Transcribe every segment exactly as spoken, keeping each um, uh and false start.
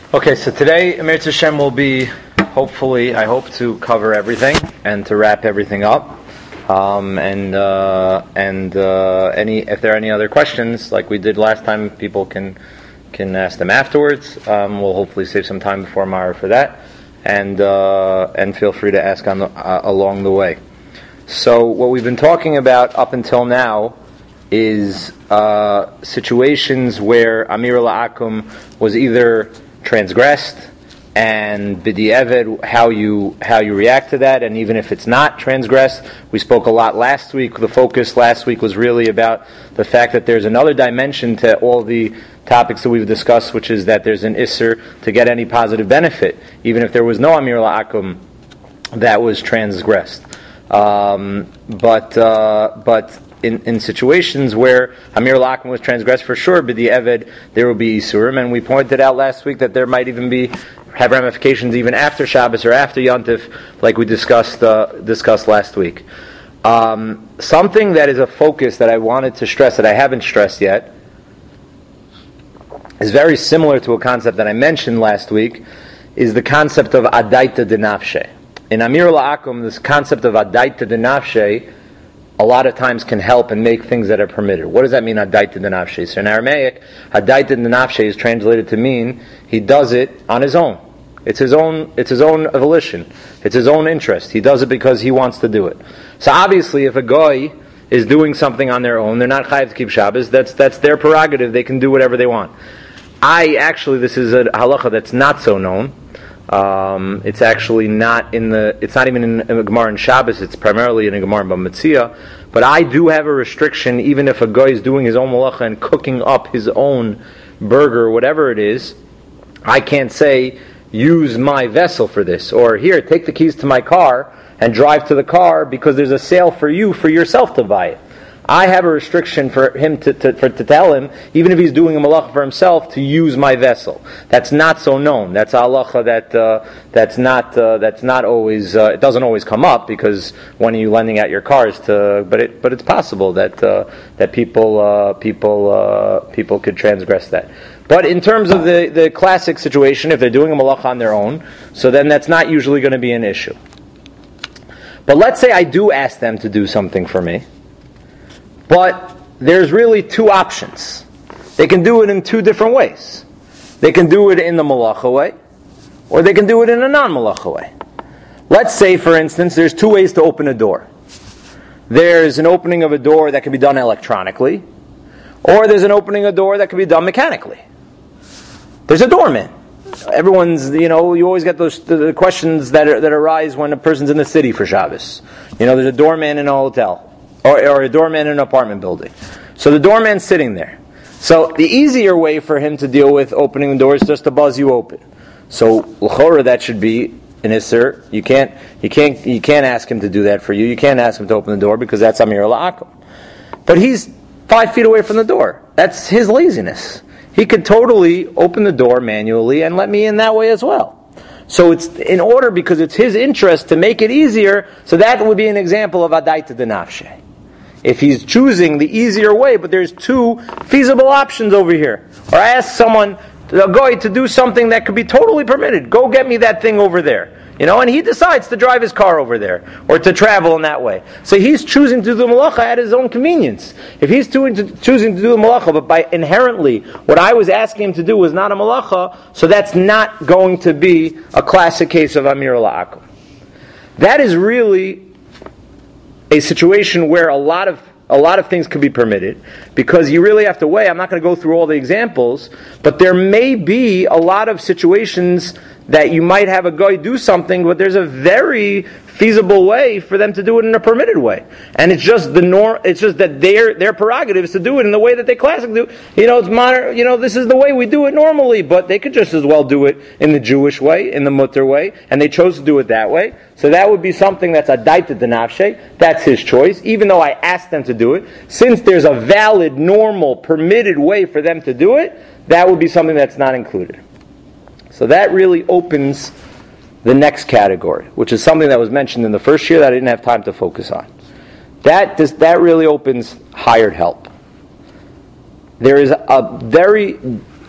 Okay, so today, Emir Hashem will be, hopefully, I hope to cover everything and to wrap everything up. Um, and uh, and uh, any if there are any other questions, like we did last time, people can can ask them afterwards. Um, we'll hopefully save some time before Mara for that, and uh, and feel free to ask on the, uh, along the way. So what we've been talking about up until now is uh, situations where Amir La'akum was either transgressed, and b'di'evet, how you how you react to that, and even if it's not transgressed. We spoke a lot last week. The focus last week was really about the fact that there's another dimension to all the topics that we've discussed, which is that there's an isser to get any positive benefit, even if there was no Amir La'akum that was transgressed. Um, but uh, but In, in situations where Amir La'akum was transgressed, for sure, b'di'evet, there will be isurim, and we pointed out last week that there might even be have ramifications even after Shabbos or after Yontif, like we discussed uh, discussed last week. Um, something that is a focus that I wanted to stress that I haven't stressed yet is very similar to a concept that I mentioned last week, is the concept of adaita denafshe. In Amir La'akum, this concept of adaita denafshe a lot of times can help and make things that are permitted. What does that mean, adaita denafshe? So in Aramaic, adaita denafshe is translated to mean he does it on his own. It's his own. It's his own volition. It's his own interest. He does it because he wants to do it. So obviously, if a goy is doing something on their own, they're not chayav to keep Shabbos. That's that's their prerogative. They can do whatever they want. I actually, this is a halacha that's not so known. Um, it's actually not in the. It's not even in, in the Gemara in Shabbos. It's primarily in a Gemara in Bamitzia. But I do have a restriction, even if a guy is doing his own malacha and cooking up his own burger, or whatever it is. I can't say use my vessel for this, or here, take the keys to my car and drive to the car because there's a sale for you for yourself to buy it. I have a restriction for him to, to, for, to tell him, even if he's doing a malacha for himself, to use my vessel. That's not so known. That's a halacha that uh, that's not uh, that's not always. Uh, it doesn't always come up because when are you lending out your cars to? But it but it's possible that uh, that people uh, people uh, people could transgress that. But in terms of the, the classic situation, if they're doing a malacha on their own, so then that's not usually going to be an issue. But let's say I do ask them to do something for me. But there's really two options. They can do it in two different ways. They can do it in the malacha way, or they can do it in a non-malacha way. Let's say, for instance, there's two ways to open a door. There's an opening of a door that can be done electronically, or there's an opening of a door that can be done mechanically. There's a doorman. Everyone's, you know, you always get those the questions that are, that arise when a person's in the city for Shabbos. You know, there's a doorman in a hotel. Or, or a doorman in an apartment building. So the doorman's sitting there. So the easier way for him to deal with opening the door is just to buzz you open. So l'chora, that should be an isser. You can't, you can't, you can't ask him to do that for you. You can't ask him to open the door because that's Amir La'akum. But he's five feet away from the door. That's his laziness. He could totally open the door manually and let me in that way as well. So it's in order because it's his interest to make it easier. So that would be an example of adaita denafshe. If he's choosing the easier way, but there's two feasible options over here. Or I ask someone, a guy, to do something that could be totally permitted. Go get me that thing over there. You know, and he decides to drive his car over there, or to travel in that way. So he's choosing to do the malacha at his own convenience. If he's to, to, choosing to do the malacha, but by inherently, what I was asking him to do was not a malacha, so that's not going to be a classic case of Amir La'akum. That is really a situation where a lot of a lot of things could be permitted, because you really have to weigh. I'm not going to go through all the examples, but there may be a lot of situations that you might have a guy do something, but there's a very feasible way for them to do it in a permitted way, and it's just the norm. It's just that their their prerogative is to do it in the way that they classically do. You know, it's modern. You know, this is the way we do it normally, but they could just as well do it in the Jewish way, in the mutter way, and they chose to do it that way. So that would be something that's adaita denafshe. That's his choice, even though I asked them to do it. Since there's a valid, normal, permitted way for them to do it, that would be something that's not included. So that really opens the next category, which is something that was mentioned in the first year that I didn't have time to focus on. That does, that really opens hired help. There is a very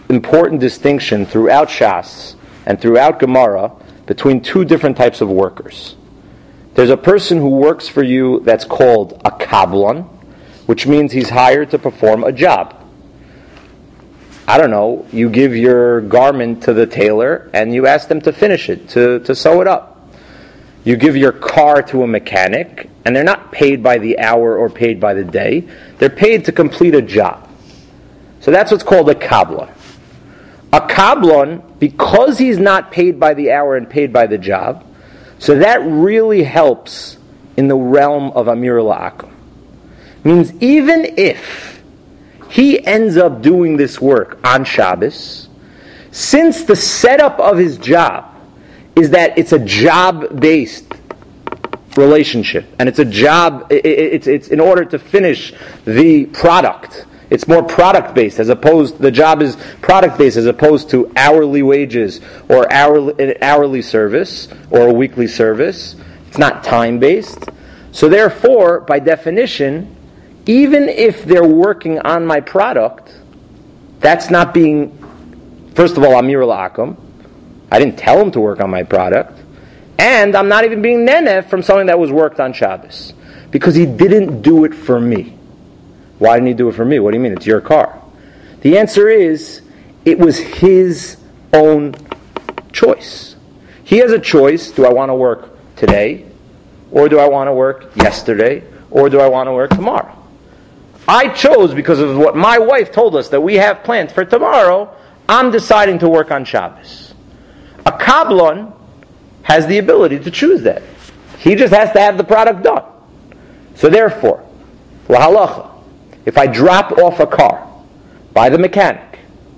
important distinction throughout Shas and throughout Gemara between two different types of workers. There's a person who works for you that's called a kablon, which means he's hired to perform a job. I don't know, you give your garment to the tailor and you ask them to finish it, to, to sew it up. You give your car to a mechanic and they're not paid by the hour or paid by the day. They're paid to complete a job. So that's what's called a kablon. A kablon, because he's not paid by the hour and paid by the job, so that really helps in the realm of Amir La'akum. Means even if he ends up doing this work on Shabbos, since the setup of his job is that it's a job-based relationship, and it's a job, it's, it's in order to finish the product. It's more product-based as opposed, the job is product-based as opposed to hourly wages or hourly, hourly service or a weekly service. It's not time-based. So therefore, by definition, even if they're working on my product, that's not being, first of all, Amir La'akum. I didn't tell him to work on my product. And I'm not even being neneh from something that was worked on Shabbos. Because he didn't do it for me. Why didn't he do it for me? What do you mean? It's your car. The answer is, it was his own choice. He has a choice. Do I want to work today? Or do I want to work yesterday? Or do I want to work tomorrow? I chose, because of what my wife told us that we have planned for tomorrow, I'm deciding to work on Shabbos. A kablon has the ability to choose that. He just has to have the product done. So therefore, lahalacha, if I drop off a car by the mechanic,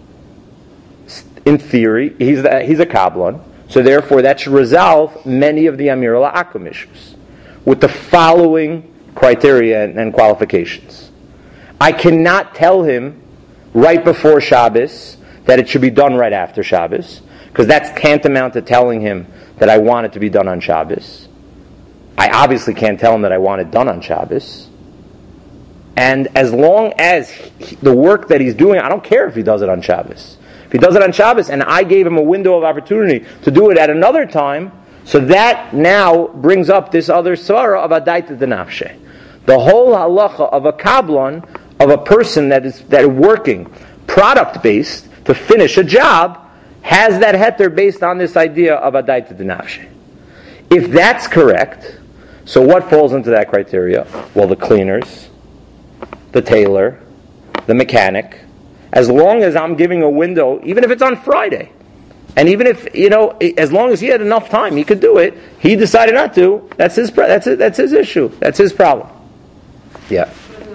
in theory, he's, the, he's a kablon, so therefore that should resolve many of the Amir La'akum issues with the following criteria and, and qualifications. I cannot tell him right before Shabbos that it should be done right after Shabbos, because that's tantamount to telling him that I want it to be done on Shabbos. I obviously can't tell him that I want it done on Shabbos. And as long as he, the work that he's doing, I don't care if he does it on Shabbos. If he does it on Shabbos and I gave him a window of opportunity to do it at another time, so that now brings up this other svara of adaita denafshe. The whole halacha of a kablon, of a person that is that is working product-based to finish a job, has that heter based on this idea of adaita denafshe. If that's correct, so what falls into that criteria? Well, the cleaners, the tailor, the mechanic, as long as I'm giving a window, even if it's on Friday, and even if, you know, as long as he had enough time, he could do it. He decided not to. That's his. That's his, that's his issue. That's his problem. Yeah.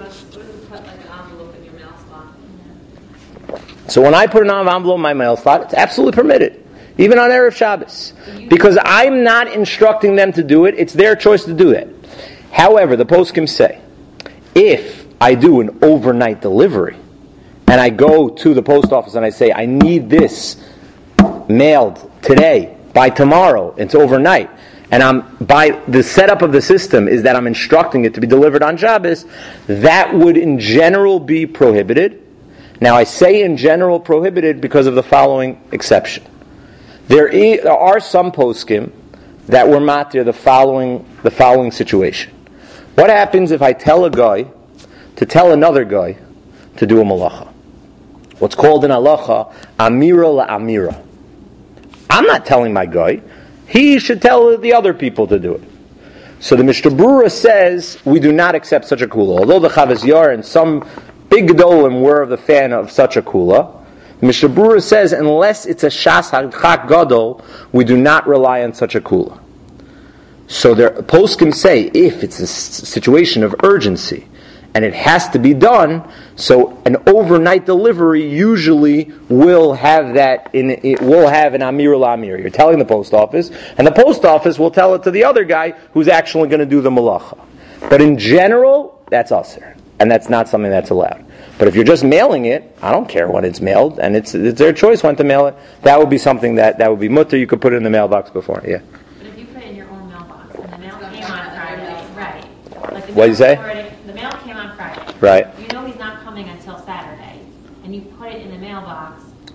So when I put an envelope in my mail slot, it's absolutely permitted, even on Erev Shabbos, because I'm not instructing them to do it. It's their choice to do that. However, the poskim say, if I do an overnight delivery, and I go to the post office and I say, I need this mailed today, by tomorrow, it's overnight, and I'm by the setup of the system is that I'm instructing it to be delivered on Shabbos, that would in general be prohibited. Now I say in general prohibited because of the following exception. There, is, there are some poskim that were matir the following the following situation. What happens if I tell a guy to tell another guy to do a malacha? What's called in halacha amira la amira. I'm not telling my guy. He should tell the other people to do it. So the Mishnah Berurah says we do not accept such a kula. Although the Chavaz Yair and some big gedolim were of the fan of such a kula, the Mishnah Berurah says unless it's a shas hachak gadol, we do not rely on such a kula. So the poskim say if it's a situation of urgency and it has to be done, so an overnight delivery usually will have that in it will have an amir la-amir. You're telling the post office, and the post office will tell it to the other guy who's actually going to do the malacha. But in general, that's usher, and that's not something that's allowed. But if you're just mailing it, I don't care when it's mailed, and it's it's their choice when to mail it. That would be something that, that would be mutter. You could put it in the mailbox before, yeah. But if you put it in your own mailbox, and the mail came on Friday, right? Like the What did you say? Already, the mail came on Friday. Right. You know he's not coming until Saturday, and you put it in the mailbox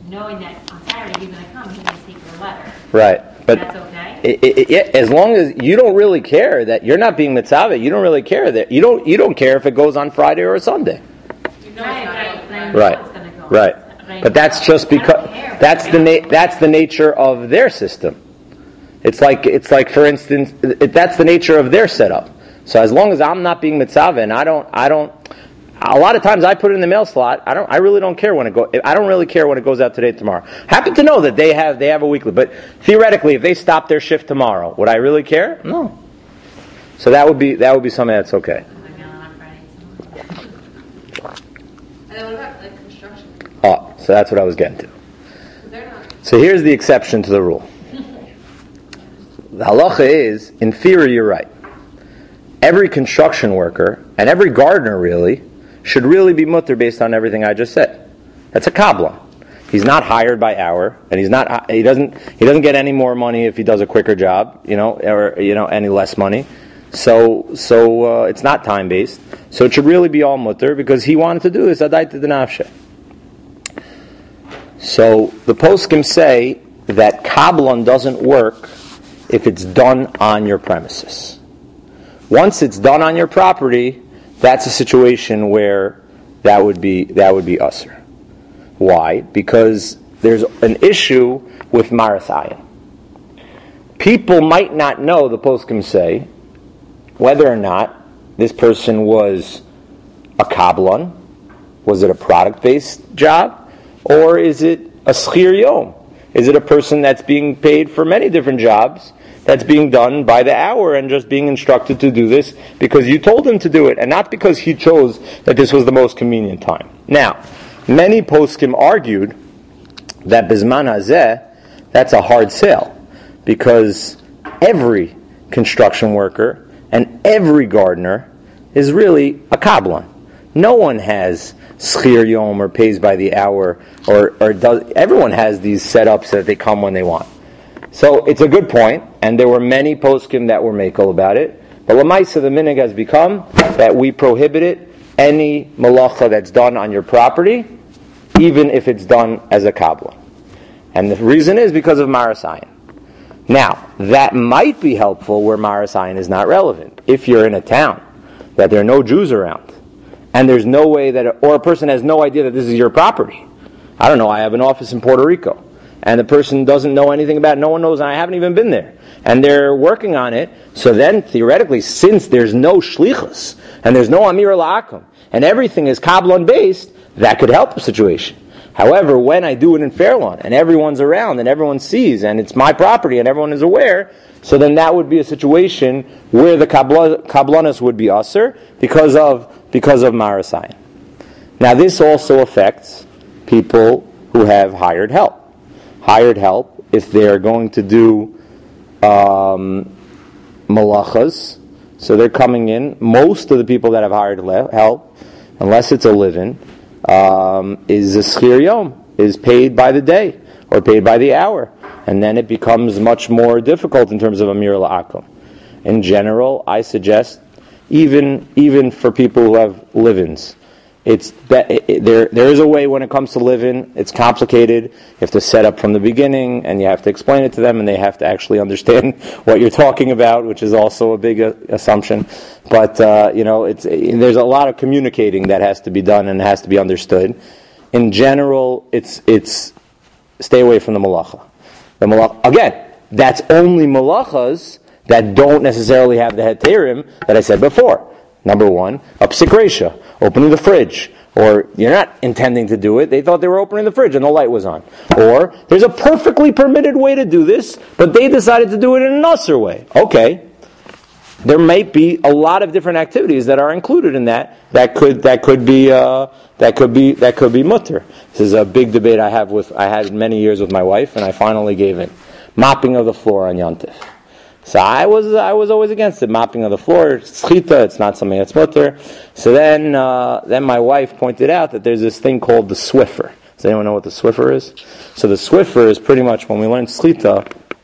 knowing that on Saturday he's going to come, he's going to take your letter. Right. But that's okay? It, it, it, as long as you don't really care that you're not being mitzvah, you don't really care that you don't you don't care if it goes on Friday or a Sunday. You know right. It's not right. It's going to go right. But, but that's just because that's the na- that's the nature of their system. It's like it's like for instance, it, that's the nature of their setup. So as long as I'm not being mitzvah and I don't I don't. A lot of times I put it in the mail slot. I don't. I really don't care when it go. I don't really care when it goes out today, tomorrow. Happen to know that they have they have a weekly, but theoretically, if they stop their shift tomorrow, would I really care? No. So that would be that would be something that's okay. And then what about like construction? Oh, so that's what I was getting to. They're not. So here's the exception to the rule. The halacha is, in theory, you're right. Every construction worker and every gardener really should really be mutter based on everything I just said. That's a kabbalah. He's not hired by hour, and he's not. He doesn't. He doesn't get any more money if he does a quicker job, you know, or you know, any less money. So, so uh, it's not time based. So it should really be all mutter because he wanted to do this adaita denafshe. So the poskim say that kabbalah doesn't work if it's done on your premises. Once it's done on your property, that's a situation where that would be that would be usher. Why? Because there's an issue with marathayim. People might not know, the poskim say, whether or not this person was a kabbalan, was it a product-based job, or is it a schir yom? Is it a person that's being paid for many different jobs that's being done by the hour and just being instructed to do this because you told him to do it and not because he chose that this was the most convenient time. Now, many poskim argued that bizman hazeh, that's a hard sale because every construction worker and every gardener is really a kabbalan. No one has schir yom or pays by the hour or, or does. Everyone has these setups that they come when they want. So it's a good point, and there were many poskim that were makel about it. But lamaisa, the minhag has become that we prohibited any malacha that's done on your property, even if it's done as a kabbalah. And the reason is because of marasayin. Now, that might be helpful where marasayin is not relevant. If you're in a town that there are no Jews around, and there's no way that, or a person has no idea that this is your property. I don't know, I have an office in Puerto Rico. And the person doesn't know anything about it, no one knows, and I haven't even been there. And they're working on it, so then theoretically, since there's no shlichus, and there's no amir la'akum, and everything is kabbalan based, that could help the situation. However, when I do it in Fairlawn, and everyone's around, and everyone sees, and it's my property, and everyone is aware, so then that would be a situation where the kabbalanus would be usher, because of, because of marasayin. Now this also affects people who have hired help. Hired help, if they're going to do um, malachas, so they're coming in, most of the people that have hired help, unless it's a live-in, um, is a schir yom, is paid by the day, or paid by the hour. And then it becomes much more difficult in terms of amir la'akum. In general, I suggest, even even for people who have live-ins, It's that it, it, there. There is a way when it comes to live-in. It's complicated. You have to set up from the beginning, and you have to explain it to them, and they have to actually understand what you're talking about, which is also a big uh, assumption. But uh, you know, it's it, there's a lot of communicating that has to be done and has to be understood. In general, it's it's stay away from the malacha. The malacha again. That's only malachas that don't necessarily have the heterim that I said before. Number one, a psik reisha, opening the fridge. Or you're not intending to do it, they thought they were opening the fridge and the light was on. Or there's a perfectly permitted way to do this, but they decided to do it in an usher way. Okay. There might be a lot of different activities that are included in that that could that could be uh, that could be that could be mutter. This is a big debate I have with I had many years with my wife, and I finally gave in. Mopping of the floor on Yontif. So I was I was always against it, mopping of the floor. It's schita, it's not something that's mutter. So then uh, then my wife pointed out that there's this thing called the Swiffer. Does anyone know what the Swiffer is? So the Swiffer is pretty much when we learned schita,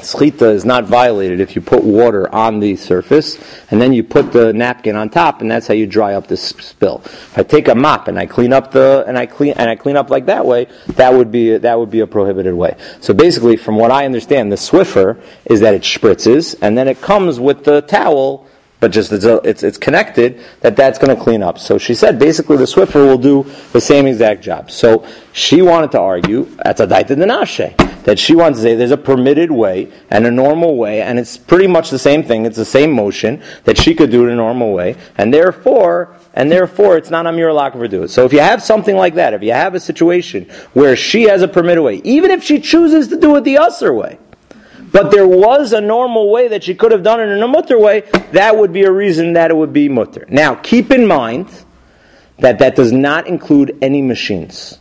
schita is not violated if you put water on the surface and then you put the napkin on top, and that's how you dry up this spill. If I take a mop and I clean up the and I clean and I clean up like that way, that would be that would be a prohibited way. So basically, from what I understand, the Swiffer is that it spritzes and then it comes with the towel, but just it's, a, it's it's connected, that that's going to clean up. So she said basically the Swiffer will do the same exact job. So she wanted to argue, that's a daita denafshe, that she wants to say there's a permitted way and a normal way, and it's pretty much the same thing, it's the same motion, that she could do it a normal way, and therefore, and therefore it's not Amir Lakav to do it. So if you have something like that, if you have a situation where she has a permitted way, even if she chooses to do it the Usser way, but there was a normal way that she could have done it in a mutter way, that would be a reason that it would be mutter. Now, keep in mind that that does not include any machines.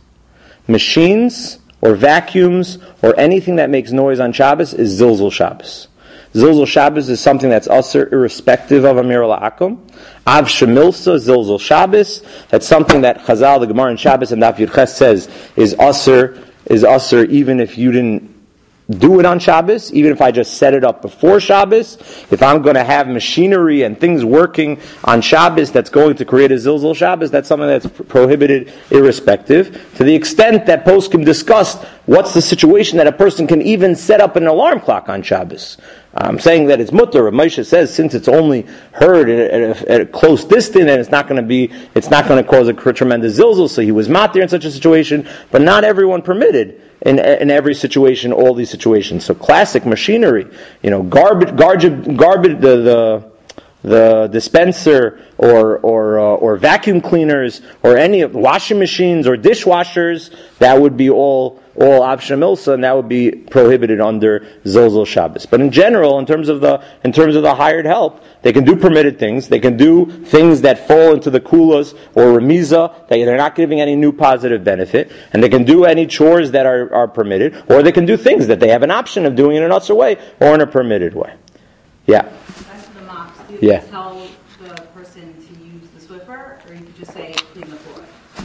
Machines or vacuums or anything that makes noise on Shabbos is Zilzul Shabbos. Zilzul Shabbos is something that's usher irrespective of Amir La'akum. Av Shemilsa, Zilzul Shabbos, that's something that Chazal, the Gemara in Shabbos and Daf Yud Ches says is usher, is usher even if you didn't do it on Shabbos, even if I just set it up before Shabbos. If I'm going to have machinery and things working on Shabbos that's going to create a Zilzul Shabbos, that's something that's prohibited irrespective. To the extent that poskim discussed what's the situation that a person can even set up an alarm clock on Shabbos. I'm saying that it's mutter. Moshe says since it's only heard at a, at a close distance and it's not going to be, it's not going to cause a tremendous zilzul, so he was matir in such a situation, but not everyone permitted in in every situation, all these situations. So classic machinery, you know, garbage, garbage, garbage, the the the dispenser or or uh, or vacuum cleaners or any of washing machines or dishwashers, that would be all all avshamilsa, and that would be prohibited under Zilzul Shabbos. But in general, in terms of the in terms of the hired help, they can do permitted things. They can do things that fall into the kulas or remiza, that they're not giving any new positive benefit, and they can do any chores that are, are permitted, or they can do things that they have an option of doing in an other way or in a permitted way. Yeah. Back to the mops. You Yeah. could tell the person to use the Swiffer, or you could just say clean the floor.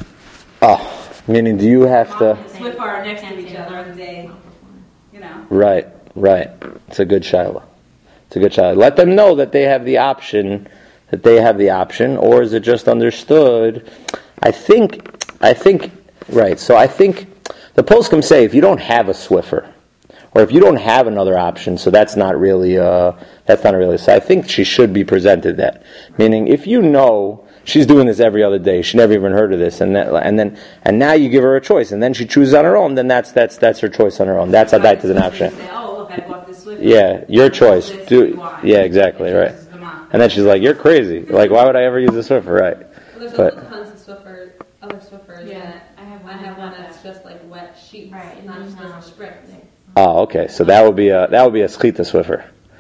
Oh, meaning do you have to? The Swiffer are next to each other, and they, you know. Right, right. It's a good shiloh. It's a good shiloh. Let them know that they have the option, that they have the option, or is it just understood? I think, I think, right. So I think the poskim say if you don't have a Swiffer, or if you don't have another option, so that's not really, uh, that's not really. So I think she should be presented that. Meaning, if you know she's doing this every other day, she never even heard of this, and that, and then and now you give her a choice, and then she chooses on her own, then that's that's that's her choice on her own. That's a daita denafshe. Oh, look, I bought this Swiffer. Yeah, your choice. Do yeah, exactly right. And then she's like, "You're crazy. Like, why would I ever use a Swiffer?" Right? Well, there's But- also tons of Swiffer, other Swiffers. Yeah, that I have I one have like one that's that. just like wet sheets, Right, not and just then, a um, spritz. Oh, okay. So that would be a that would be a schita Swiffer.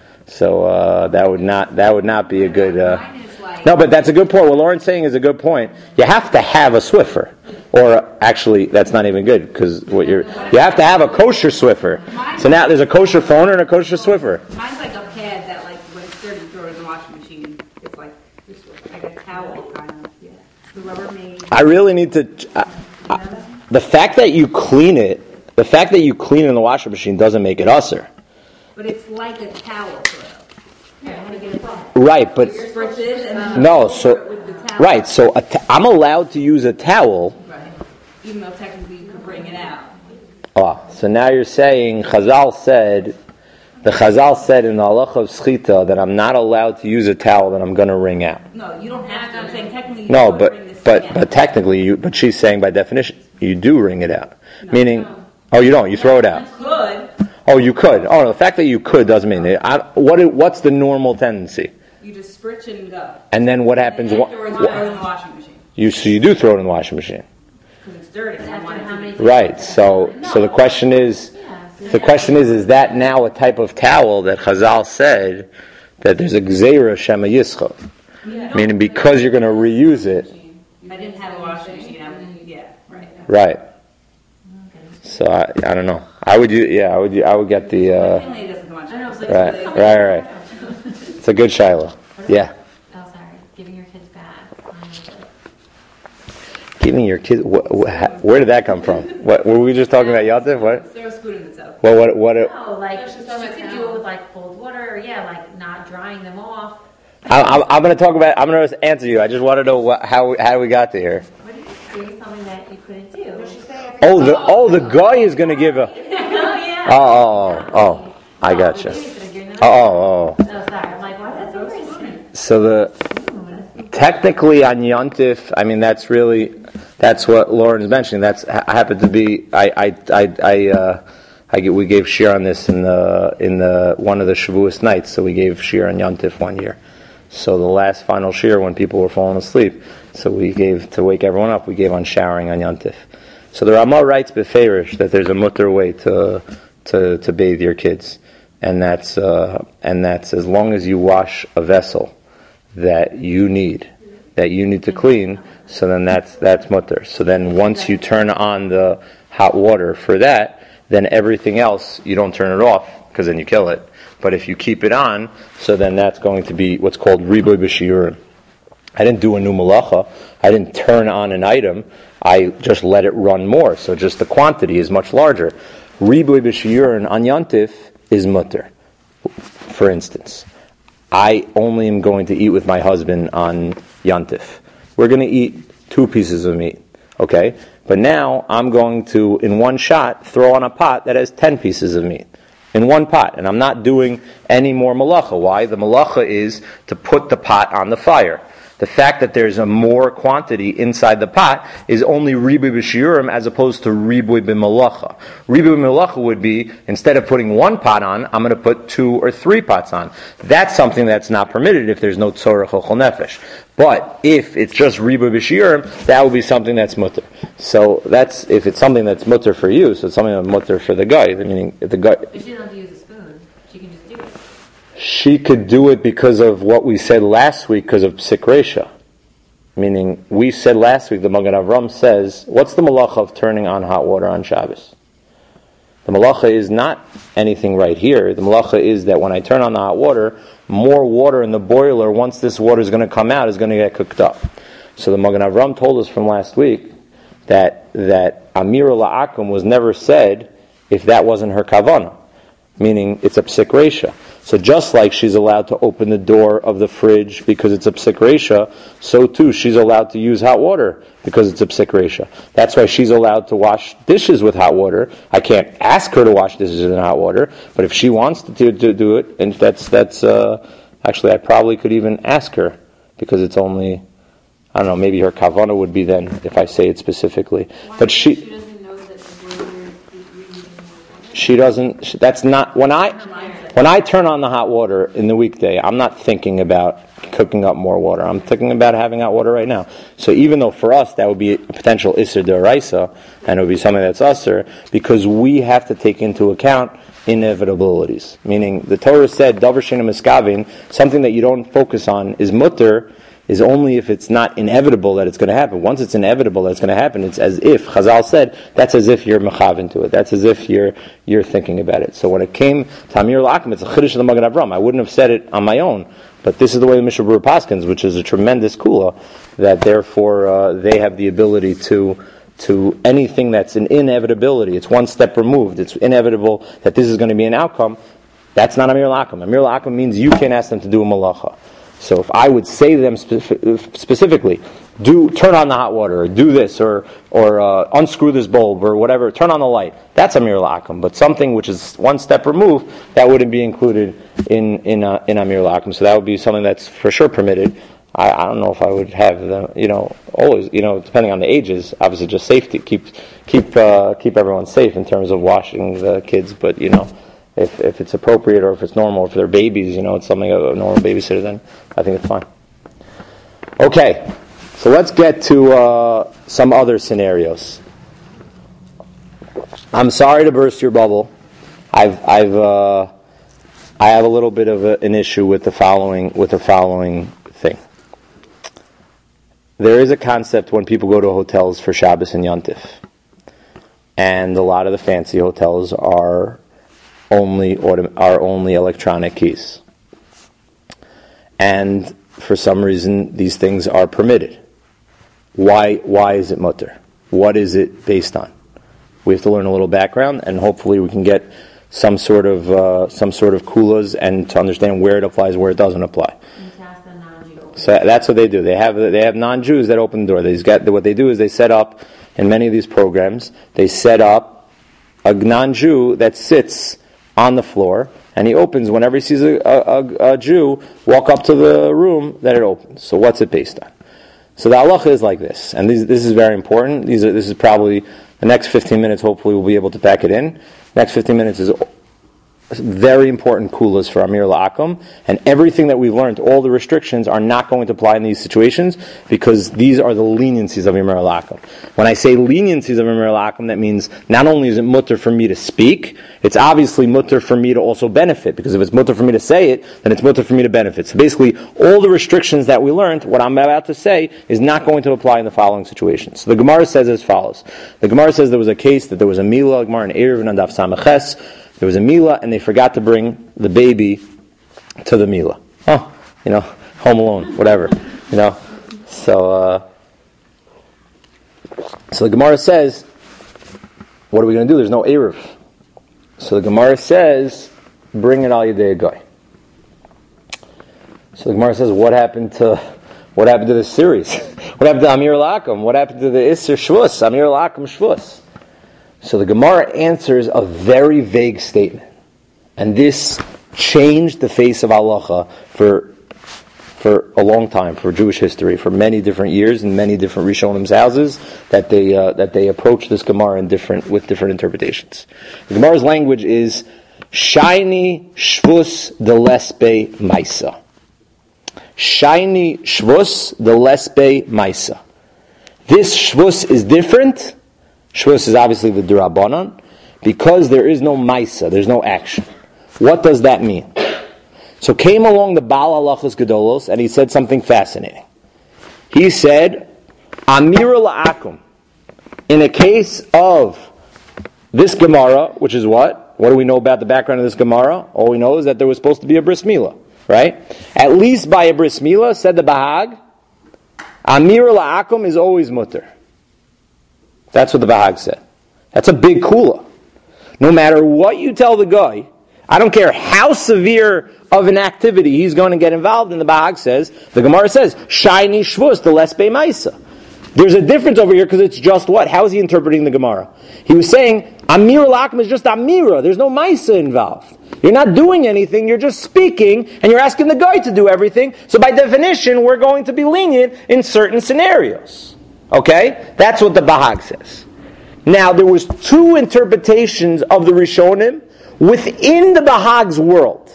So uh, that would not that would not be a good. Uh, Mine is like, no, but that's a good point. What Lauren's saying is a good point. You have to have a Swiffer, or actually, that's not even good because what you're you have to have a kosher Swiffer. So now there's a kosher phoner and a kosher Swiffer. mine's like a pad that, like, when it's dirty, you throw it in the washing machine. It's like this Swiffer, like a towel kind of. Yeah. The Rubbermaid. I really need to. Uh, uh, the fact that you clean it, the fact that you clean it in the washing machine doesn't make it usser. But it's like a towel throw. Yeah, how to get it done. Right, but Spritz it and then no. you So pour it with the towel. right. So a t- I'm allowed to use a towel. Right. Even though technically you could bring it out. Oh, so now you're saying Chazal said, the Chazal said in the halacha of schita that I'm not allowed to use a towel that I'm going to wring out. No, you don't have to. I'm saying technically you No, could but bring this but thing but out. technically, you. But she's saying by definition, you do wring it out. Meaning, oh, you don't. You throw it out. Good. Oh, you could. Oh, no, the fact that you could doesn't mean it. I, what what's the normal tendency? You just spritz it and go. And then what happens? And What, afterwards, you throw it in the washing machine you so you do throw it in the washing machine, because it's dirty. And I want it How to many be. times? right? So so the question is, Yeah, so the question is, is that now a type of towel that Chazal said that there's a gzeira shema yischot? Meaning because you're going to reuse it, I didn't have a washing machine. I would, yeah, right. right? So I, I don't know. I would use, yeah, I would I would get the uh, Mainly it doesn't come out. I know, it's like- right, right, right. It's a good shiloh. Yeah, Oh, sorry. Giving your kids baths. giving your kids. Wh- wh- where did that come from? What were we just talking about? Yaltif? What? Throw a spoon in the so. Well, what what? It, No, like, No, she she's talking could about do it with towels. like cold water, or yeah, like not drying them off. I, I'm, I'm going to talk about. I'm going to answer you. I just want to know what, how how we got to here. What did you say? Something that you couldn't do. Oh, the oh the guy is going to give a. Oh, yeah. Oh oh oh. oh. I gotcha. Oh, Oh oh oh. No, sorry. I'm like, why is that so crazy? So the technically on Yontif, I mean that's really that's what Lauren's mentioning. That's ha- happened to be. I I I I. Uh, I get, we gave shir on this in the in the one of the Shavuos nights. So we gave shir on Yontif one year. So the last final shir when people were falling asleep. So we gave to wake everyone up. We gave on showering on Yontif. So the Ramah writes beferish that there's a mutter way to to to bathe your kids, and that's uh, and that's as long as you wash a vessel that you need that you need to clean. So then that's that's mutter. So then once you turn on the hot water for that, then everything else, you don't turn it off, because then you kill it. But if you keep it on, so then that's going to be what's called riboy b'shiyurim. I didn't do a new malacha. I didn't turn on an item. I just let it run more. So just the quantity is much larger. Riboy b'shiyurim on Yontif is mutter. For instance, I only am going to eat with my husband on Yontif. We're going to eat two pieces of meat. Okay? But now I'm going to, in one shot, throw on a pot that has ten pieces of meat. In one pot. And I'm not doing any more malacha. Why? The malacha is to put the pot on the fire. The fact that there's a more quantity inside the pot is only riboy b'shiyurim as opposed to riboy b'malacha. Riboy b'malacha would be, instead of putting one pot on, I'm going to put two or three pots on. That's something that's not permitted if there's no tzorech or chol nefesh. But if it's just riboy b'shiyurim, that would be something that's mutter. So that's, if it's something that's mutter for you, so it's something that's mutter for the guy, meaning if the guy... But she doesn't have to use a spoon. She can just do it. She could do it because of what we said last week, because of psik resha. Meaning, we said last week, the Magen Avram says, what's the malacha of turning on hot water on Shabbos? The malacha is not anything right here. The malacha is that when I turn on the hot water, more water in the boiler, once this water is going to come out, is going to get cooked up. So the Magen Avram told us from last week that that Amir La'akum was never said if that wasn't her kavanah. Meaning, it's a psik resha. So just like she's allowed to open the door of the fridge because it's a psik resha, so too she's allowed to use hot water because it's a psik resha. That's why she's allowed to wash dishes with hot water. I can't ask her to wash dishes in hot water, but if she wants to, to, to do it, and that's that's uh, actually I probably could even ask her because it's only, I don't know, maybe her kavanah would be then if I say it specifically. Why? But she She doesn't know that the boiler is reusing more water. she doesn't. She, that's not when I. When I turn on the hot water in the weekday, I'm not thinking about cooking up more water. I'm thinking about having hot water right now. So even though for us that would be a potential Isser D'Oraisa, and it would be something that's Usser, because we have to take into account inevitabilities. Meaning the Torah said, Davar She'eino Miskavin, something that you don't focus on is mutter, is only if it's not inevitable that it's going to happen. Once it's inevitable that it's going to happen, it's as if, Chazal said, that's as if you're mechav to it. That's as if you're you're thinking about it. So when it came to Amir La'akim, it's a chiddush of the Magen Avram. I wouldn't have said it on my own, but this is the way the Mishnah Berurah paskins, which is a tremendous kula, that therefore uh, they have the ability to to anything that's an inevitability. It's one step removed. It's inevitable that this is going to be an outcome. That's not Amir La'akim. Amir La'akim means you can't ask them to do a malacha. So if I would say to them spe- specifically, do turn on the hot water, or do this, or or uh, unscrew this bulb, or whatever, turn on the light, that's Amir La'akim. But something which is one step removed, that wouldn't be included in in uh, in Amir La'akim. So that would be something that's for sure permitted. I, I don't know if I would have the, you know, always, you know, depending on the ages, obviously just safety, keep keep uh, keep everyone safe in terms of washing the kids, but you know. If if it's appropriate or if it's normal, if they're babies, you know, it's something of a normal babysitter, then I think it's fine. Okay, so let's get to uh, some other scenarios. I'm sorry to burst your bubble. I've I've uh, I have a little bit of a, an issue with the following with the following thing. There is a concept when people go to hotels for Shabbos and Yontif, and a lot of the fancy hotels are only autom- are only electronic keys. And for some reason, these things are permitted. Why Why is it mutter? What is it based on? we have to learn a little background, and hopefully we can get some sort of uh, some sort of kulas and to understand where it applies, where it doesn't apply. So that's what they do. They have they have non-Jews that open the door. They got what they do is they set up in many of these programs. They set up a non-Jew that sits on the floor, and he opens whenever he sees a, a, a Jew walk up to the room that it opens. So what's it based on? So the halacha is like this, and these, this is very important. These are, this is probably the next fifteen minutes. Hopefully, we'll be able to pack it in. Next fifteen minutes is very important kulas for Amir La'akum, and everything that we've learned, all the restrictions are not going to apply in these situations because these are the leniencies of Amir La'akum. When I say leniencies of Amir La'akum, that means not only is it mutter for me to speak, it's obviously mutter for me to also benefit, because if it's mutter for me to say it, then it's mutter for me to benefit. So basically, all the restrictions that we learned, what I'm about to say, is not going to apply in the following situations. So the Gemara says as follows. The Gemara says there was a case that there was a Mila, Gemara in Erev and Daf Samaches. There was a Mila, and they forgot to bring the baby to the Mila. Oh, you know, Home Alone, whatever, you know. So, uh, so the Gemara says, what are we going to do? There's no Erev. So the Gemara says, bring it al yedei goy. So the Gemara says, what happened to what happened to this series? What happened to Amir La'akum? What happened to the Isser Shvus? Amir La'akum Shvus. So the Gemara answers a very vague statement, and this changed the face of halacha for for a long time, for Jewish history, for many different years in many different Rishonim's houses that they uh, that they approach this Gemara in different with different interpretations. The Gemara's language is Shiny Shvus de Lesbe Maisa. Shiny Shvus de Lesbe Maisa. This Shvus is different. Shvus is obviously the Durabanan, because there is no Maisa, there's no action. What does that mean? So came along the Baal Halachos Gedolos, and he said something fascinating. He said, Amir La'akum, in a case of this Gemara, which is what? What do we know about the background of this Gemara? All we know is that there was supposed to be a Bris Milah, right? At least by a Bris Milah, said the Bahag, Amir La'akum is always mutter. That's what the Bahag said. That's a big kula. No matter what you tell the guy, I don't care how severe of an activity he's going to get involved in, the Bahag says, the Gemara says, Shiny Shvus, the Lesbe Maisa. There's a difference over here because it's just what? How is he interpreting the Gemara? He was saying, Amir La'akum is just Amira. There's no Maisa involved. You're not doing anything, you're just speaking, and you're asking the guy to do everything. So by definition, we're going to be lenient in certain scenarios. Okay? That's what the Bahag says. Now, there was two interpretations of the Rishonim within the Bahag's world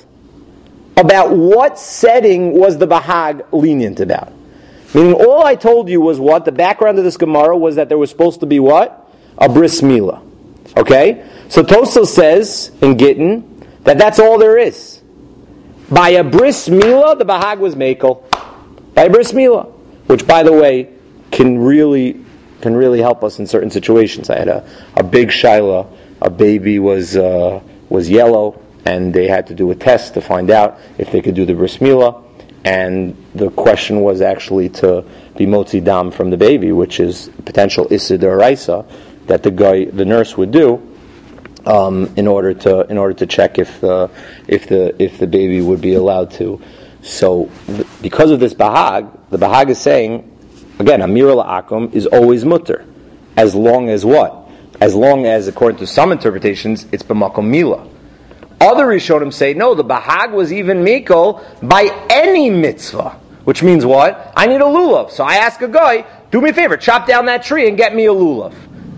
about what setting was the Bahag lenient about. Meaning, all I told you was what? The background of this Gemara was that there was supposed to be what? A Bris Milah. Okay? So Tosel says in Gittin that that's all there is. By a Bris Milah, the Bahag was Mekel. By a Bris Milah. Which, by the way, can really can really help us in certain situations. I had a, a big shaila, a baby was uh, was yellow, and they had to do a test to find out if they could do the bris milah, and the question was actually to be motzi dam from the baby, which is potential issa d'oraisa that the guy, the nurse would do um, in order to in order to check if uh, if the if the baby would be allowed to. So, th- because of this bahag, the bahag is saying, again, Amir La'akum is always mutter. As long as what? As long as, according to some interpretations, it's b'makom milah. Other Rishonim say, no, the Bahag was even Mikol by any mitzvah. Which means what? I need a lulav. So I ask a guy, do me a favor, chop down that tree and get me a lulav.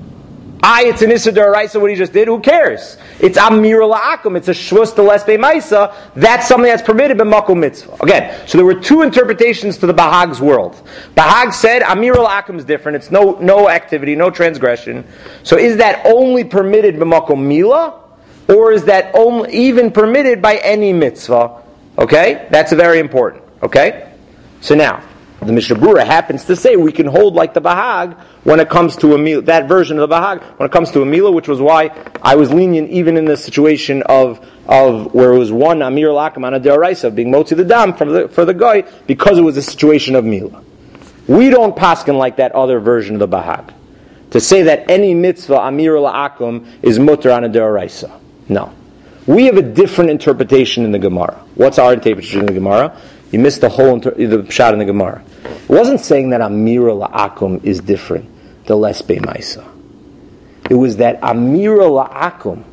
I, it's an Issa d'oraisa what he just did, who cares? It's Amir La'akum, it's a Shvus D'Lesbe Maisa, that's something that's permitted by Makom Mitzvah. Again, so there were two interpretations to the Bahag's world. Bahag said, Amir La'akum is different, it's no no activity, no transgression. So is that only permitted by Makom Milah, or is that only even permitted by any mitzvah? Okay? That's very important. Okay? So now, the Mishnah Berurah happens to say we can hold like the Bahag when it comes to a Milah, that version of the Bahag, when it comes to a Milah, which was why I was lenient even in the situation of of where it was one Amir La'akum on a Deoraisa, being Motzi the Dam for the, for the guy, because it was a situation of Milah. We don't paskin like that other version of the Bahag. to say that any mitzvah, Amir La'akum, is mutter on a D'oraisa. No. We have a different interpretation in the Gemara. What's our interpretation in the Gemara? You missed the whole inter- the shot in the Gemara. It wasn't saying that Amir La'akum is different, the less B'maisa. It was that Amir La'akum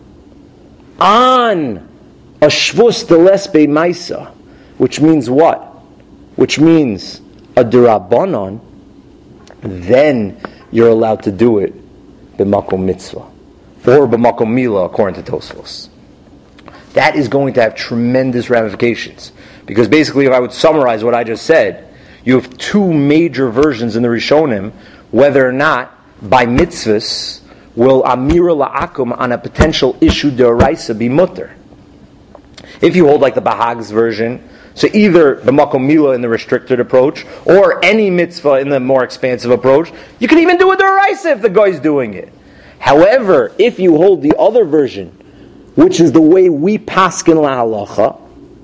on a Shvus the less B'maisa, which means what? Which means a D'Rabbanan, then you're allowed to do it b'makom mitzvah or b'makom mila, according to Tosfos. That is going to have tremendous ramifications, because basically, if I would summarize what I just said, you have two major versions in the Rishonim whether or not by mitzvahs will Amira La'akum on a potential issue d'oraisa be mutter. If you hold like the Bahag's version, so either the Makom Mila in the restricted approach, or any mitzvah in the more expansive approach, you can even do a d'oraisa if the guy's doing it. However, if you hold the other version, which is the way we paskin lahalacha,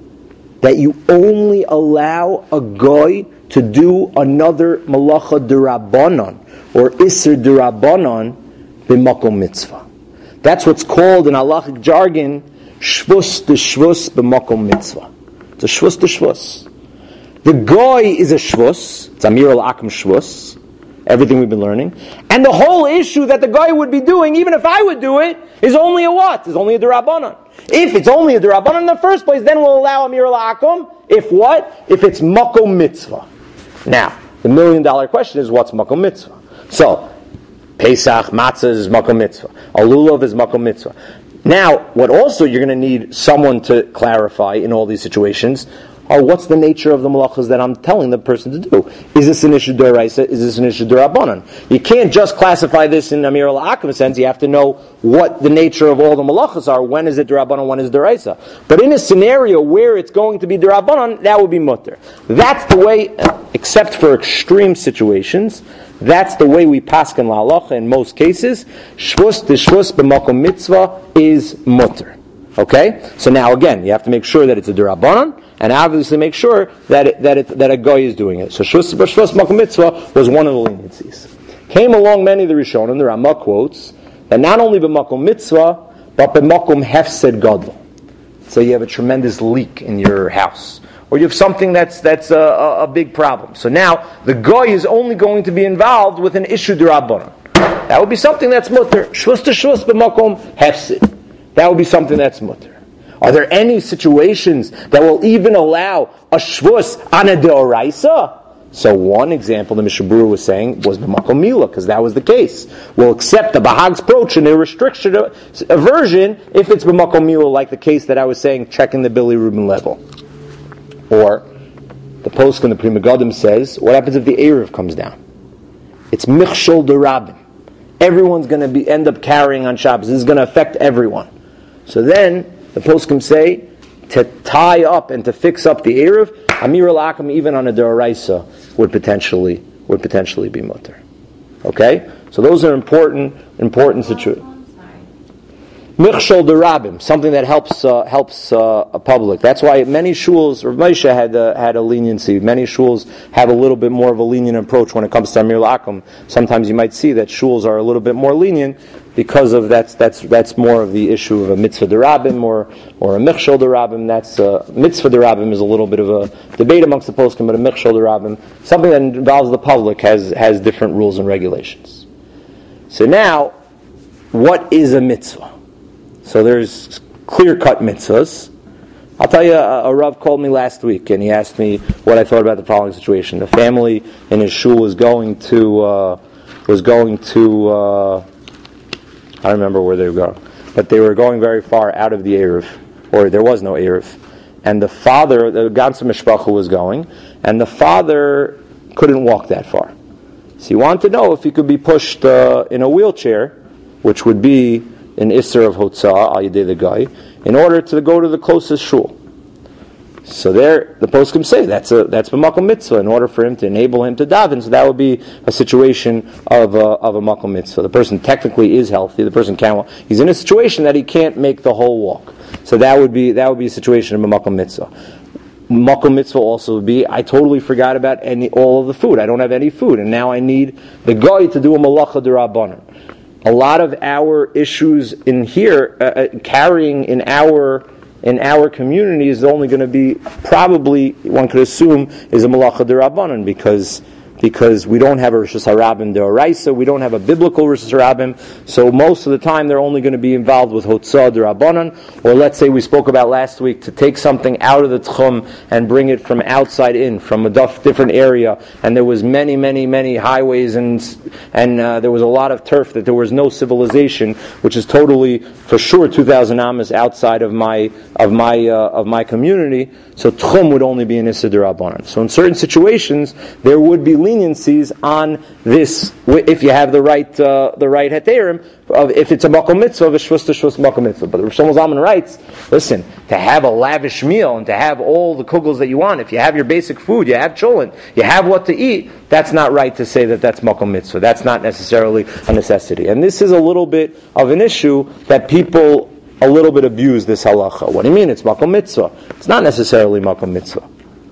that you only allow a guy to do another malacha d'Rabbanan or isser d'Rabbanan b'makom mitzvah. That's what's called in halachic jargon shvus d'shvus b'makom mitzvah. It's a shvus d'shvus. The guy is a shvus. It's amir al-akum shvus. Everything we've been learning. And the whole issue that the guy would be doing, even if I would do it, is only a what? Is only a d'Rabbanan. If it's only a d'Rabbanan in the first place, then we'll allow amir al-akum. If what? If it's makom mitzvah. Now, the million dollar question is, what's makom mitzvah? So, Pesach, matzah is makom mitzvah. A lulav is makom mitzvah. Now, what also you're going to need someone to clarify in all these situations are what's the nature of the malachas that I'm telling the person to do. Is this an issue d'oraisa? Is this an issue d'Rabbanan? You can't just classify this in Amir al-Akim sense. You have to know what the nature of all the malachas are. When is it d'Rabbanan, when is d'oraisa? But in a scenario where it's going to be d'Rabbanan, that would be mutter. That's the way, except for extreme situations, that's the way we paskin la'alacha in most cases. Shvus d'shvus b'makom mitzvah is mutter. Okay? So now again, you have to make sure that it's a d'Rabbanan, and obviously make sure that it, that it, that a guy is doing it. So shvus b'shvus b'makom mitzvah was one of the leniencies. Came along many of the Rishonim, the Ramah quotes, that not only b'makom mitzvah, but b'makom hefsed gadol. So you have a tremendous leak in your house, or you have something that's that's a, a, a big problem. So now the guy is only going to be involved with an issue d'Rabbanan. That would be something that's mutter. Shvus to shvus b'makom hefsid. That would be something that's mutter. Are there any situations that will even allow a shvus on a d'oraisa? So one example the Mishnah Berurah was saying was b'makom mila, because that was the case. We'll accept the Bahag's approach and a restriction aversion if it's b'makom mila, like the case that I was saying, checking the Billy Rubin level. Or, the posuk in the Pri Megadim says, what happens if the Erev comes down? It's michshol d'Rabim. Everyone's going to be end up carrying on Shabbos. This is going to affect everyone. So then, the poskim say, to tie up and to fix up the Erev, Amir al-Akim, even on a d'oraisa, would potentially would potentially be mutter. Okay? So those are important, important situations. Michshol d'Rabim, something that helps uh, helps uh, a public. That's why many shuls, Rav Moshe had uh, had a leniency. Many shuls have a little bit more of a lenient approach when it comes to Amir al-Akim. Sometimes you might see that shuls are a little bit more lenient because of that's that's that's more of the issue of a mitzvah d'Rabim or or a michshol d'Rabim. That's uh, mitzvah d'Rabim is a little bit of a debate amongst the poskim, but a michshol d'Rabim, something that involves the public, has has different rules and regulations. So now, what is a mitzvah? So there's clear-cut mitzvahs. I'll tell you, a, a Rav called me last week, and he asked me what I thought about the following situation. The family in his shul was going to, uh, was going to, uh, I don't remember where they were going, but they were going very far out of the Erev, or there was no Erev. And the father, the Ganze Mishpacha was going, and the father couldn't walk that far. So he wanted to know if he could be pushed uh, in a wheelchair, which would be an Isser of Hotzah, al yedei the guy, in order to go to the closest shul. So there, the poskim say that's a that's b'makom mitzvah in order for him to enable him to daven. So that would be a situation of a, of a makom mitzvah. The person technically is healthy. The person can walk. He's in a situation that he can't make the whole walk. So that would be that would be a situation of a makom mitzvah. makom mitzvah also would be, I totally forgot about any all of the food. I don't have any food, and now I need the goy to do a malacha d'Rabbanan. A lot of our issues in here, uh, carrying in our in our community, is only going to be probably, one could assume, is a malacha d'Rabbanan, because because we don't have a Rishus Harabim d'Oraisa, we don't have a biblical Rishus Harabim, so most of the time they're only going to be involved with Hotzah d'Rabbanan, or let's say we spoke about last week, to take something out of the Tchum and bring it from outside in, from a different area, and there was many, many, many highways, and and uh, there was a lot of turf, that there was no civilization, which is totally, for sure, two thousand amas outside of my of my uh, of my community, so Tchum would only be an Issa d'Rabbanan. So in certain situations, there would be leniencies on this, if you have the right uh, the right heterim, of if it's a makom mitzvah, v'shvus to shvus makom mitzvah. But Rosh Zalman writes, listen, to have a lavish meal and to have all the kugels that you want, if you have your basic food, you have cholent, you have what to eat, that's not right to say that that's makom mitzvah. That's not necessarily a necessity. And this is a little bit of an issue that people a little bit abuse this halacha. What do you mean it's makom mitzvah? It's not necessarily makom mitzvah.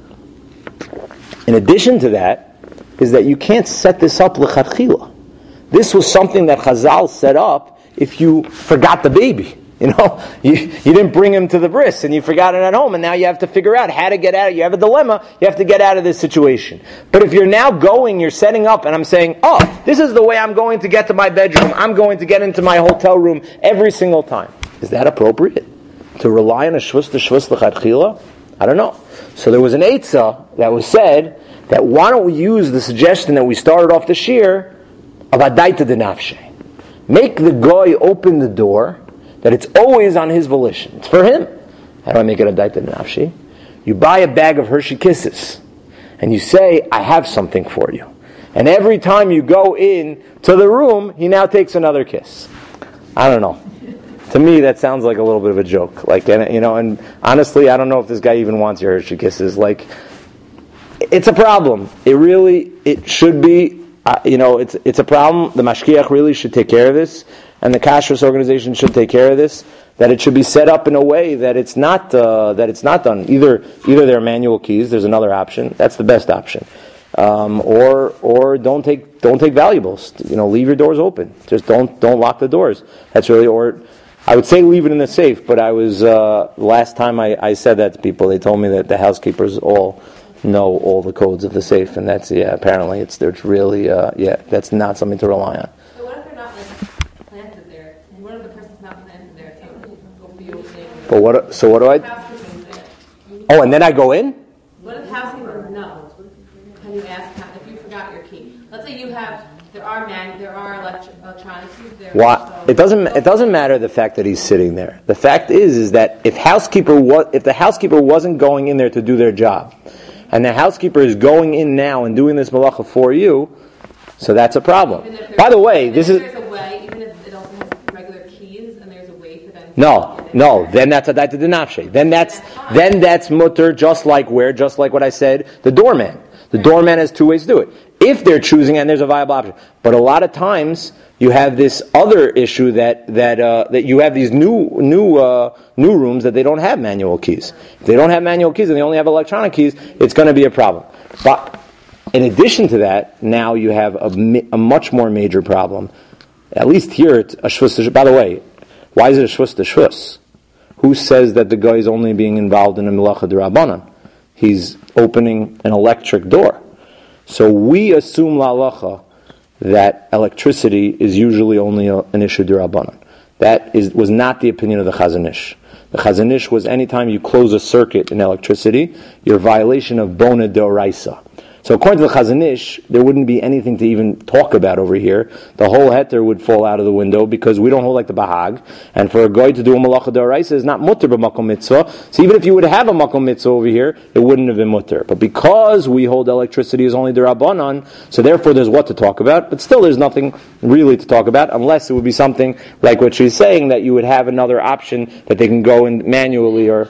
In addition to that, is that you can't set this up l'chadchila. This was something that Chazal set up if you forgot the baby. You know, you, you didn't bring him to the bris and you forgot it at home, and now you have to figure out how to get out. You have a dilemma, you have to get out of this situation. But if you're now going, you're setting up, and I'm saying, oh, this is the way I'm going to get to my bedroom, I'm going to get into my hotel room every single time. Is that appropriate? To rely on a shvus to shvus l'chadchila? I don't know. So there was an eitzah that was said, that why don't we use the suggestion that we started off the shir of adaita denafshe. Make the goy open the door, that it's always on his volition. It's for him. How do I make it adaita denafshe? You buy a bag of Hershey Kisses, and you say, I have something for you. And every time you go in to the room, he now takes another kiss. I don't know. To me, that sounds like a little bit of a joke. Like, you know, and honestly, I don't know if this guy even wants your Hershey Kisses. Like, it's a problem. It really, it should be, uh, you know, it's it's a problem. The Mashkiach really should take care of this, and the Kashrus organization should take care of this. That it should be set up in a way that it's not uh, that it's not done. Either either there are manual keys. There's another option. That's the best option. Um, or or don't take don't take valuables. You know, leave your doors open. Just don't don't lock the doors. That's really, or I would say leave it in the safe. But I was uh, last time I, I said that to people, they told me that the housekeepers all know all the codes of the safe, and that's, yeah, apparently it's it's really, uh, yeah, that's not something to rely on. But what if they're not like planted there? What if the person's not planted there? So go for your thing. But what? So what do I? Housekeeping's there. Oh, and then I go in? What if housekeepers know? Can you ask if you forgot your key? Let's say you have, there are man, there are electri- electronic keys there. Why? So It doesn't. It doesn't matter the fact that he's sitting there. The fact is, is that if housekeeper was, if the housekeeper wasn't going in there to do their job, and the housekeeper is going in now and doing this malacha for you, so that's a problem. By the way, this is there's a way, even if it also has regular keys, and there's a way for them. To no, get in no. there. Then that's a daita denafshe. Then that's That's then that's mutter. Just like where, just like what I said, the doorman. The doorman has two ways to do it. If they're choosing, and there's a viable option. But a lot of times you have this other issue that that uh, that you have these new new uh, new rooms that they don't have manual keys. If they don't have manual keys and they only have electronic keys, it's going to be a problem. But in addition to that, now you have a, a much more major problem. At least here, it's a shvus. By the way, why is it a shvus to shvus? Who says that the guy is only being involved in a melacha d'Rabbanan? He's opening an electric door. So we assume la'alacha that electricity is usually only a, an issue d'Rabbanan. That is, was not the opinion of the Chazon Ish. The Chazon Ish was anytime you close a circuit in electricity, you're a violation of bona d'oraisa. So according to the Chazon Ish, there wouldn't be anything to even talk about over here. The whole heter would fall out of the window because we don't hold like the Bahag. And for a guy to do a malacha d'oraisa is not mutter b'makom mitzvah. So even if you would have a makom mitzvah over here, it wouldn't have been mutter. But because we hold electricity is only d'Rabbanan, so therefore there's what to talk about. But still there's nothing really to talk about unless it would be something like what she's saying, that you would have another option that they can go in manually, or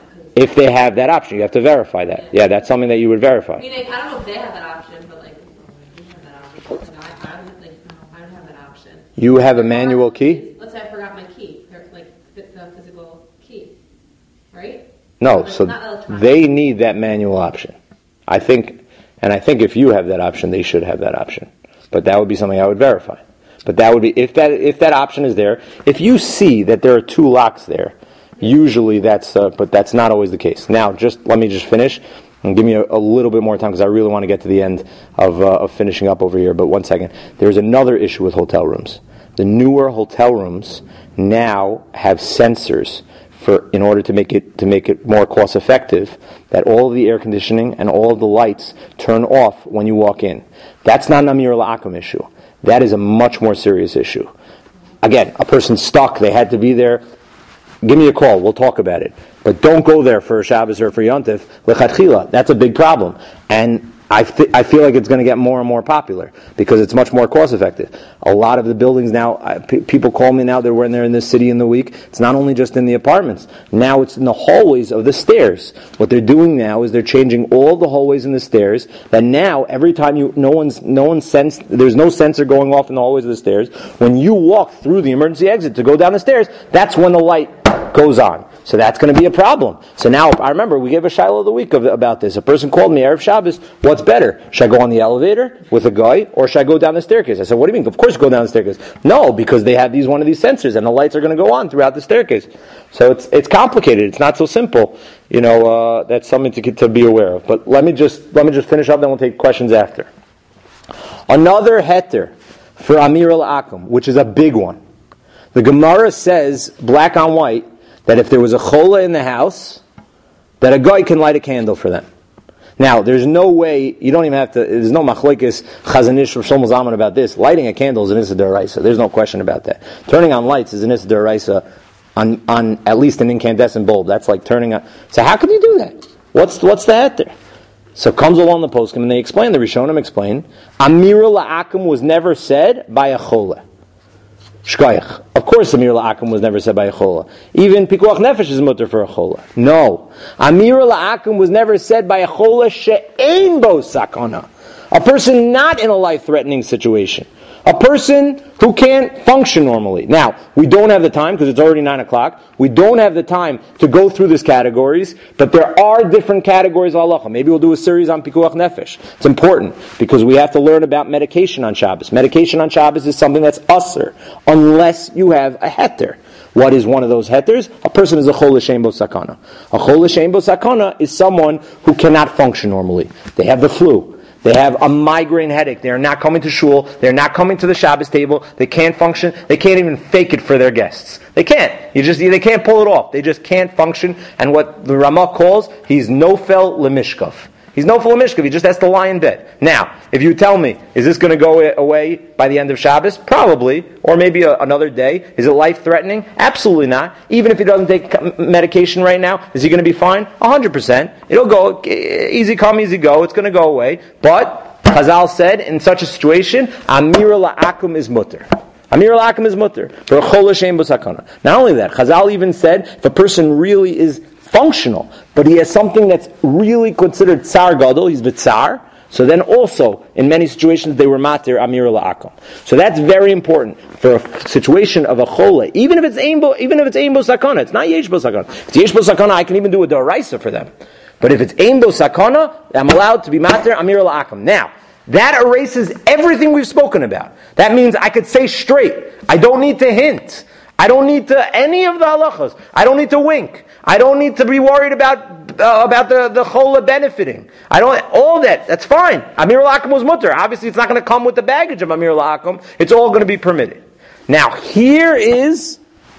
if they have that option. You have to verify that. Yeah, that's something that you would verify. I mean, I don't know if they have that option, but like, we have that option. No, I, I don't think I don't have that option. You have a manual key? Let's say I forgot my key, or like the, the physical key, right? No, It's so not electronic. they need that manual option. I think, and I think if you have that option, they should have that option. But that would be something I would verify. But that would be, if that if that option is there, if you see that there are two locks there, usually that's, uh, but that's not always the case. Now, just let me just finish, and give me a, a little bit more time, because I really want to get to the end of, uh, of finishing up over here. But one second. There's another issue with hotel rooms. The newer hotel rooms now have sensors for, in order to make it to make it more cost effective, that all of the air conditioning and all of the lights turn off when you walk in. That's not an Amir La'akum issue. That is a much more serious issue. Again, a person's stuck, they had to be there. Give me a call, we'll talk about it. But don't go there for Shabbos or for Yontif. Lechatchila, that's a big problem. And I, th- I feel like it's going to get more and more popular because it's much more cost effective. A lot of the buildings now, I, p- people call me now, they're when they're in this city in the week. It's not only just in the apartments. Now it's in the hallways of the stairs. What they're doing now is they're changing all the hallways and the stairs. That now every time you, no one's, no one's sense, there's no sensor going off in the hallways of the stairs. When you walk through the emergency exit to go down the stairs, that's when the light goes on. So that's going to be a problem. So now, I remember, we gave a shiloh of the week of, about this. A person called me, Erev Shabbos, what's better? Should I go on the elevator with a guy, or should I go down the staircase? I said, what do you mean? Of course go down the staircase. No, because they have these one of these sensors, and the lights are going to go on throughout the staircase. So it's it's complicated. It's not so simple. You know, uh, that's something to to be aware of. But let me just let me just finish up, then we'll take questions after. Another heter for Amir al-Akum, which is a big one. The Gemara says, black on white, that if there was a chola in the house, that a guy can light a candle for them. Now, there's no way, you don't even have to, there's no machlekes chazanish or Shlomo Zalman about this. Lighting a candle is an issa d'oraisa. There's no question about that. Turning on lights is an issa d'oraisa on, on at least an incandescent bulb. That's like turning on. So how can you do that? What's what's the hat there? So comes along the poskim and they explain, the Rishonim explain, Amir la'akum was never said by a chola. Shkoyach. Of course, Amir la'akum was never said by a chola. Even pikuach nefesh is mutter for a chola. No. Amir la'akum was never said by a chola she'ein bo sakana. A person not in a life-threatening situation. A person who can't function normally. Now, we don't have the time because it's already nine o'clock. We don't have the time to go through these categories, but there are different categories of halacha. Maybe we'll do a series on pikuach nefesh. It's important because we have to learn about medication on Shabbos. Medication on Shabbos is something that's usser unless you have a heter. What is one of those heters? A person is a chol l'shem bo sakana. A chol l'shem bo sakana is someone who cannot function normally. They have the flu. They have a migraine headache. They're not coming to shul. They're not coming to the Shabbos table. They can't function. They can't even fake it for their guests. They can't. You just they can't pull it off. They just can't function. And what the Ramah calls, he's nofel lemishkov. He's nofel lemishkov. He just has to lie in bed. Now, if you tell me, is this going to go away by the end of Shabbos? Probably. Or maybe a, another day. Is it life-threatening? Absolutely not. Even if he doesn't take medication right now, is he going to be fine? one hundred percent. It'll go, easy come, easy go. It's going to go away. But, Chazal said, in such a situation, Amir la'akum is mutter. Amir la'akum is mutter. For a chol l'shem b'sakana. Not only that, Chazal even said, if a person really is functional, but he has something that's really considered tsar gadol, he's v'tsar, so then also, in many situations, they were matir Amir la'akum. So that's very important for a situation of a chola. Even if it's aimbo, even if it's aimbo sakana, it's not yesh bo sakana. If it's yesh bo sakana, I can even do a doraisa for them. But if it's aimbo sakana, I'm allowed to be matir Amir la'akum. Now, that erases everything we've spoken about. That means I could say straight. I don't need to hint. I don't need to, any of the halachas. I don't need to wink. I don't need to be worried about uh, about the, the chola benefiting. I don't, all that, that's fine. Amir la'akum was mutter. Obviously it's not going to come with the baggage of Amir la'akum. It's all going to be permitted. Now, here is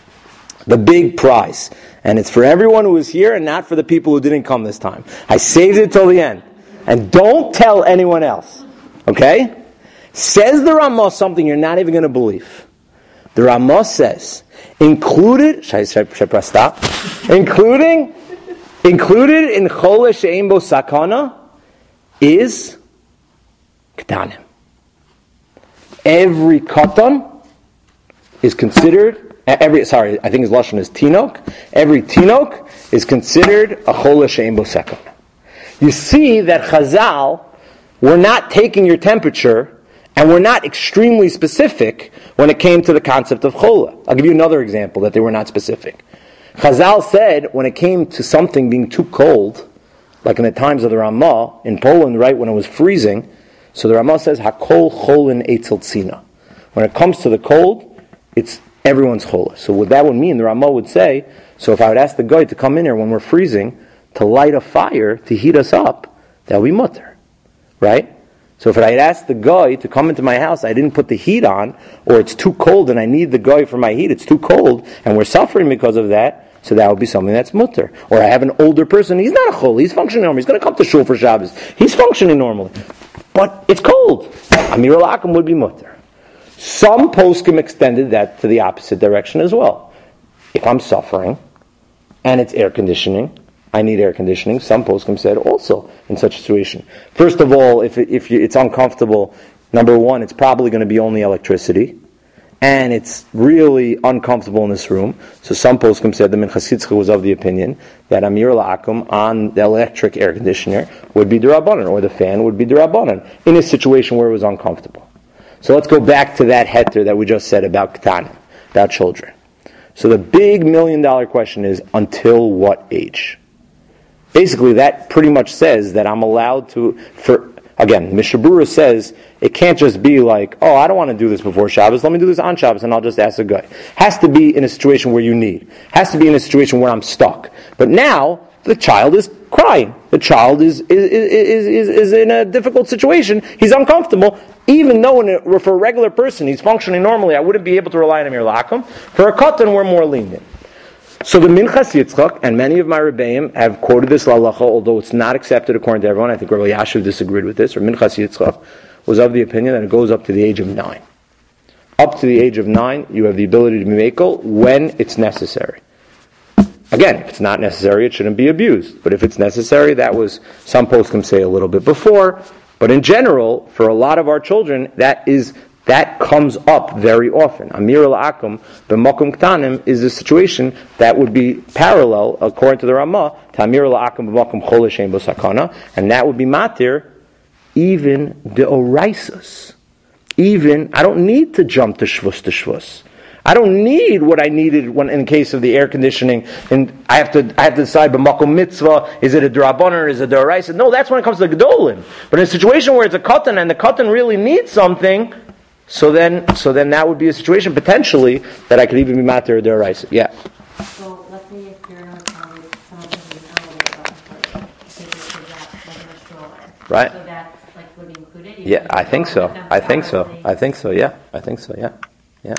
the big prize. And it's for everyone who is here and not for the people who didn't come this time. I saved it till the end. And don't tell anyone else. Okay? Says the Ramah something you're not even going to believe. The Ramah says, included, should I, should I, should I press stop? Including, included in Chol She'ein Bo Sakana is Ketanim. Every Katan is considered, every, sorry, I think his Lashon is Tinok. Every Tinok is considered a Chol She'ein Bo Sakana. You see that Chazal were not taking your temperature and we're not extremely specific when it came to the concept of chola. I'll give you another example that they were not specific. Chazal said when it came to something being too cold, like in the times of the Ramah, in Poland, right, when it was freezing, so the Ramah says, Hakol cholin eitzel tzina. When it comes to the cold, it's everyone's chola. So what that would mean, the Ramah would say, so if I would ask the guy to come in here when we're freezing, to light a fire, to heat us up, that would be mutter. Right? So if I had asked the guy to come into my house, I didn't put the heat on, or it's too cold and I need the guy for my heat, it's too cold, and we're suffering because of that, so that would be something that's mutter. Or I have an older person, he's not a chol, he's functioning normally, he's going to come to shul for Shabbos, he's functioning normally. But it's cold. Amir al-Akum would be mutter. Some poskim extended that to the opposite direction as well. If I'm suffering, and it's air conditioning, I need air conditioning. Some poskim said also in such a situation. First of all, if it, if you, it's uncomfortable, number one, it's probably going to be only electricity, and it's really uncomfortable in this room. So some poskim said the Minchas Yitzchak was of the opinion that Amir La'akum on the electric air conditioner would be D'Rabbanan, or the fan would be D'Rabbanan, in a situation where it was uncomfortable. So let's go back to that heter that we just said about Ketanim, about children. So the big million dollar question is, until what age? Basically, that pretty much says that I'm allowed to, for again, Mishabura says, it can't just be like, oh, I don't want to do this before Shabbos, let me do this on Shabbos and I'll just ask a guy. Has to be in a situation where you need. Has to be in a situation where I'm stuck. But now, the child is crying. The child is is, is, is, is in a difficult situation. He's uncomfortable. Even though in a, for a regular person he's functioning normally, I wouldn't be able to rely on Amir Lakum. For a katan, we're more lenient. So the Minchas Yitzchak, and many of my Rebbeim have quoted this lalacha, although it's not accepted according to everyone. I think Rabbi Yashiv disagreed with this, or Minchas Yitzchak was of the opinion that it goes up to the age of nine. Up to the age of nine, you have the ability to be mekel when it's necessary. Again, if it's not necessary, it shouldn't be abused. But if it's necessary, that was, some poskim say a little bit before. But in general, for a lot of our children, that is that comes up very often. Amir al-Akum, b'makom ktanim, is a situation that would be parallel, according to the Ramah, to Amir al-Akum b'makom chol l'shem b'sakana, and that would be matir, even the oraisas. Even, I don't need to jump to shvus to shvus. I don't need what I needed when, in case of the air conditioning, and I have to I have to decide b'makom mitzvah, is it a d'Rabbanan or is it a d'oraisa? No, that's when it comes to the gedolim. But in a situation where it's a katan and the katan really needs something, so then so then that would be a situation potentially that I could even be matter or d'oraisa. Yeah. So let's say if you're in a town with someone who's an elevator button for you, take your kids out like in a stroller. Right. So that's like would be included. Yeah, I think so. I think so. I think so. Yeah, I think so. Yeah.